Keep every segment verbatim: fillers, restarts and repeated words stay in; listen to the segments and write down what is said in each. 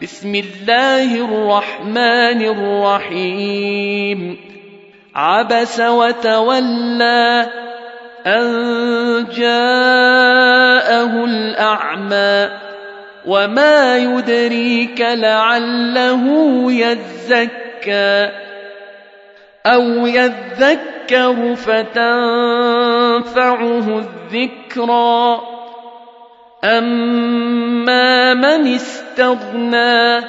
بسم الله الرحمن الرحيم عبس وتولى أن جاءه الأعمى وما يدريك لعله يزكى أو يذكر فتنفعه الذكرى أما من استغنى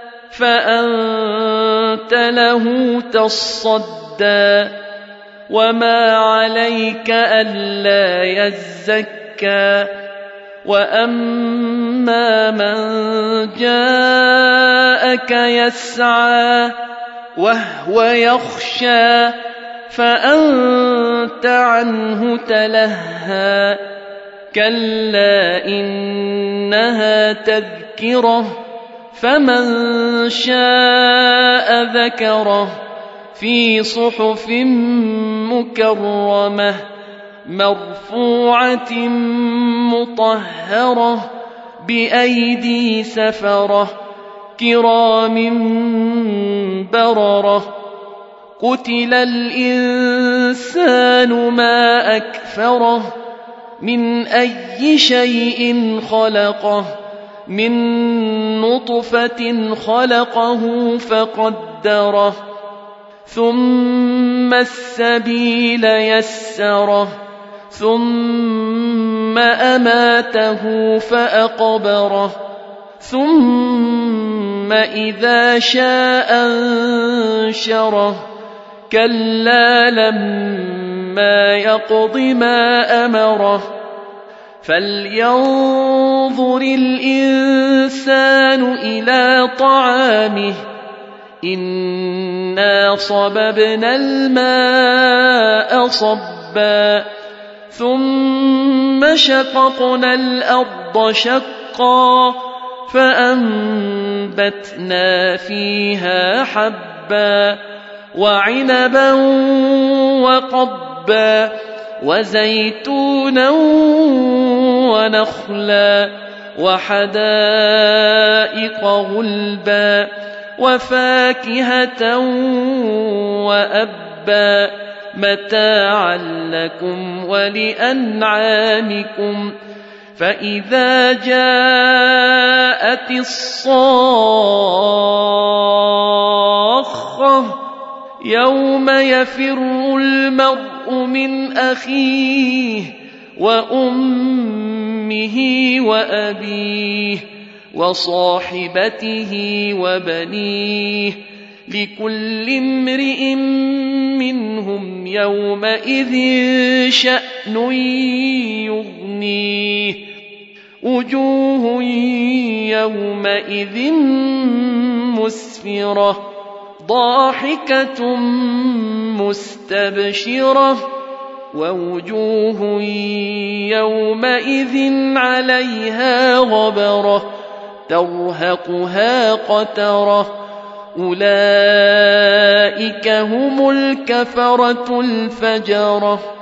فأنت له تصدى وما عليك ألا يزكى وأما من جاءك يسعى وهو يخشى فأنت عنه تلهى كلا إنها تذكرة فمن شاء ذكره في صحف مكرمة مرفوعة مطهرة بأيدي سفرة كرام بررة قتل الإنسان ما أكفره من أي شيء خلقه من نطفة خلقه فقدره ثم السبيل يسره ثم أماته فأقبره ثم إذا شاء أنشره كلا لما يقض ما أمره فلينظر الإنسان إلى طعامه إنا صببنا الماء صبا ثم شققنا الأرض شقا فأنبتنا فيها حبا وعنبا وقبا وزيتونا ونخلا وحدائق غلبا وفاكهة وأبا متاعا لكم ولأنعامكم فإذا جاءت الصاخة يوم يفر المرء من أخيه وأمه وأبيه وصاحبته وبنيه لكل امرئ منهم يومئذ شأن يغنيه وجوه يومئذ مسفرة ضاحكة مستبشرة ووجوه يومئذ عليها غبرة ترهقها قترة أولئك هم الكفرة الفجرة.